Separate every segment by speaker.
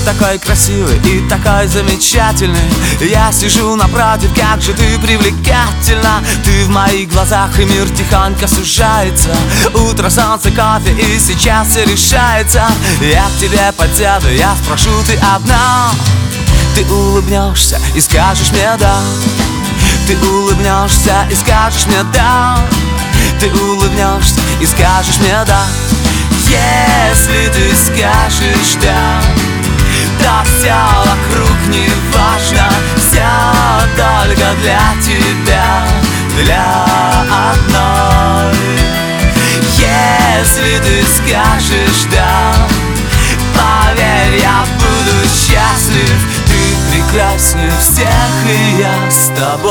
Speaker 1: такой красивый и такой замечательный. Я сижу напротив, как же ты привлекательна. Ты в моих глазах, и мир тихонько сужается. Утро, солнце, кофе, и сейчас все решается. Я к тебе подсяду, я спрошу, ты одна. Ты улыбнешься и скажешь мне да. Ты улыбнешься и скажешь мне да. Ты улыбнешься и скажешь мне да. Если ты скажешь да, то все вокруг не важно. Все только для тебя, для одной. Если ты скажешь да, поверь, я буду счастлив. Ты прекраснее всех, и я с тобой.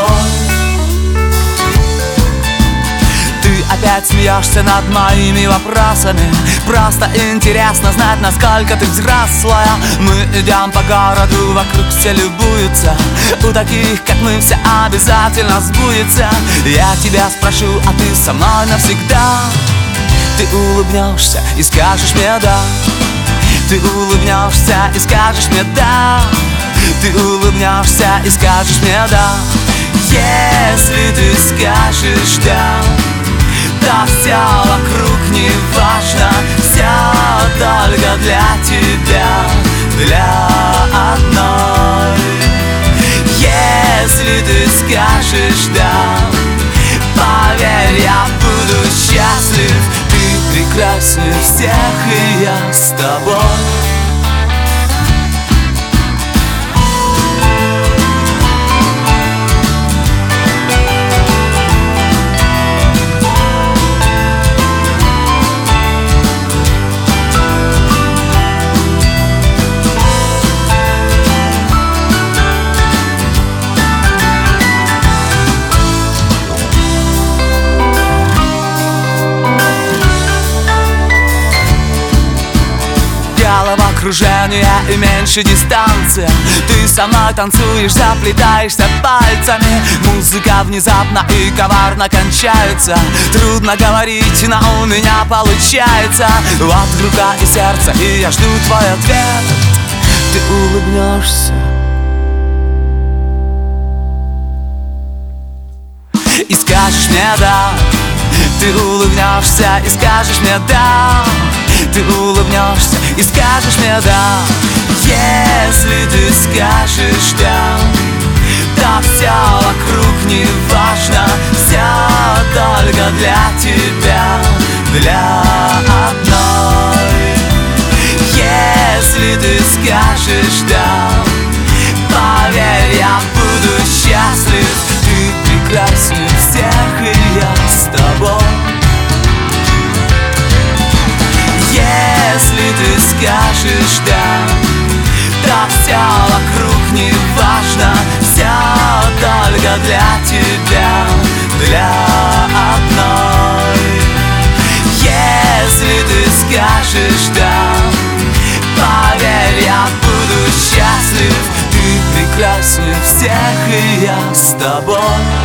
Speaker 1: Ты опять смеешься над моими вопросами. Просто интересно знать, насколько ты взрослая. Мы идем по городу, вокруг все любуются. У таких, как мы, все обязательно сбудется. Я тебя спрошу, а ты со мной навсегда. Ты улыбнешься и скажешь мне да. Ты улыбнешься и скажешь мне да. Ты улыбнешься и скажешь мне да. Если ты скажешь да, то все вокруг не важно. Все только для тебя, для одной. Если ты скажешь да, поверь, я буду счастлив. Ты прекраснее всех, и я с тобой. Головокружение и меньше дистанция. Ты со мной танцуешь, заплетаешься пальцами. Музыка внезапно и коварно кончается. Трудно говорить, но у меня получается. Вот рука и сердце, и я жду твой ответ. Ты улыбнешься и скажешь мне да. Ты улыбнешься и скажешь мне да. Ты улыбнешься и скажешь мне да. Если ты скажешь да, то все вокруг не важно. Все только для тебя, для одной. Если ты скажешь да, поверь, я буду счастлив. Ты прекраснее всех, и я с тобой. Если ты скажешь да, то все вокруг не важно. Все только для тебя, для одной. Если ты скажешь да, поверь, я буду счастлив. Ты прекраснее всех, и я с тобой.